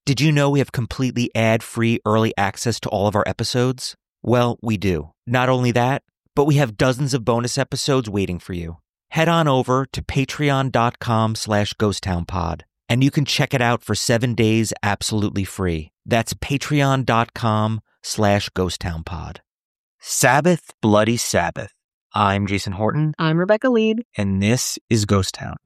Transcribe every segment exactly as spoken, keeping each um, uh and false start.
Did you know we have completely ad-free early access to all of our episodes? Well, we do. Not only that, but we have dozens of bonus episodes waiting for you. Head on over to patreon.com slash ghosttownpod, and you can check it out for seven days absolutely free. That's patreon.com slash ghosttownpod. Sabbath, Bloody Sabbath. I'm Jason Horton. I'm Rebecca Lead. And this is Ghost Town.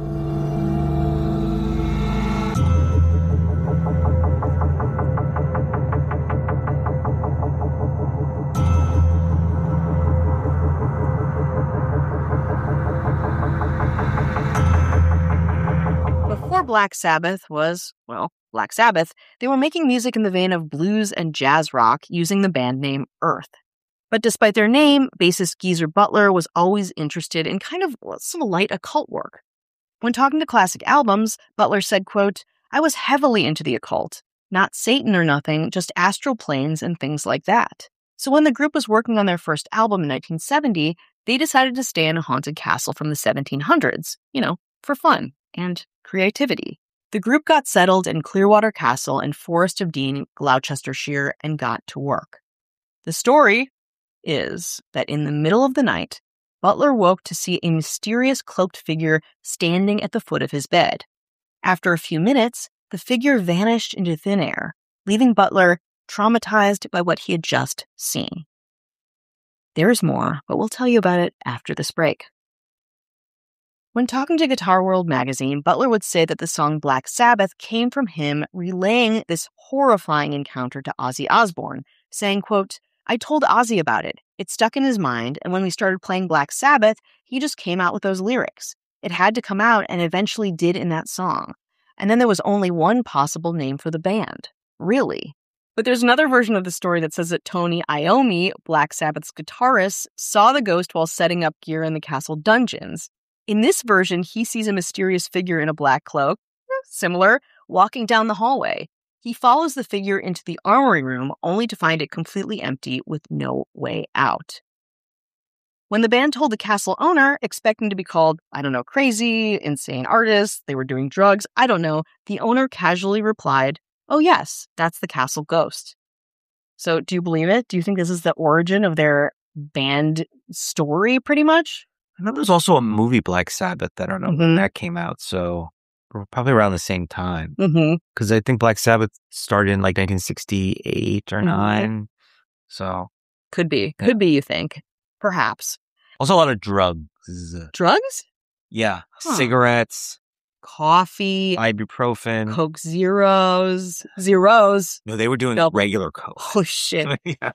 Before Black Sabbath was, well, Black Sabbath, they were making music in the vein of blues and jazz rock using the band name Earth. But despite their name, bassist Geezer Butler was always interested in kind of some light occult work. When talking to Classic Albums, Butler said, quote, "I was heavily into the occult. Not Satan or nothing, just astral planes and things like that." So when the group was working on their first album in nineteen seventy, they decided to stay in a haunted castle from the seventeen hundreds, you know, for fun and creativity. The group got settled in Clearwater Castle in Forest of Dean, Gloucestershire, and got to work. The story is that in the middle of the night, Butler woke to see a mysterious cloaked figure standing at the foot of his bed. After a few minutes, the figure vanished into thin air, leaving Butler traumatized by what he had just seen. There's more, but we'll tell you about it after this break. When talking to Guitar World magazine, Butler would say that the song Black Sabbath came from him relaying this horrifying encounter to Ozzy Osbourne, saying, quote, "I told Ozzy about it. It stuck in his mind, and when we started playing Black Sabbath, he just came out with those lyrics. It had to come out and eventually did in that song. And then there was only one possible name for the band. Really." But there's another version of the story that says that Tony Iommi, Black Sabbath's guitarist, saw the ghost while setting up gear in the castle dungeons. In this version, he sees a mysterious figure in a black cloak, similar, walking down the hallway. He follows the figure into the armory room, only to find it completely empty with no way out. When the band told the castle owner, expecting to be called, I don't know, crazy, insane artists, they were doing drugs, I don't know, the owner casually replied, "Oh yes, that's the castle ghost." So do you believe it? Do you think this is the origin of their band story, pretty much? I know there's also a movie, Black Sabbath, that I don't know Mm-hmm. when that came out, so probably around the same time. Mm-hmm. Because I think Black Sabbath started in like nineteen sixty-eight or Mhm. nine. So Could be. Yeah. Could be, you think. Perhaps. also a lot of drugs. Drugs? Yeah, Huh. cigarettes, Coffee, ibuprofen. Coke Zeros. Zeros. No, they were doing Double. regular coke. Oh, shit. Yeah.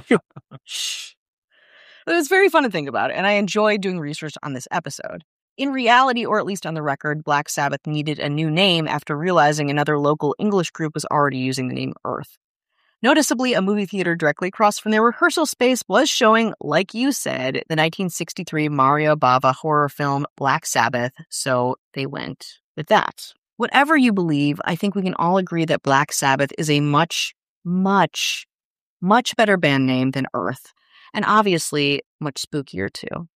It was very fun to think about, and I enjoyed doing research on this episode. In reality, or at least on the record, Black Sabbath needed a new name after realizing another local English group was already using the name Earth. Noticeably, a movie theater directly across from their rehearsal space was showing, like you said, the nineteen sixty-three Mario Bava horror film Black Sabbath, so they went with that. Whatever you believe, I think we can all agree that Black Sabbath is a much, much, much better band name than Earth, and obviously much spookier too.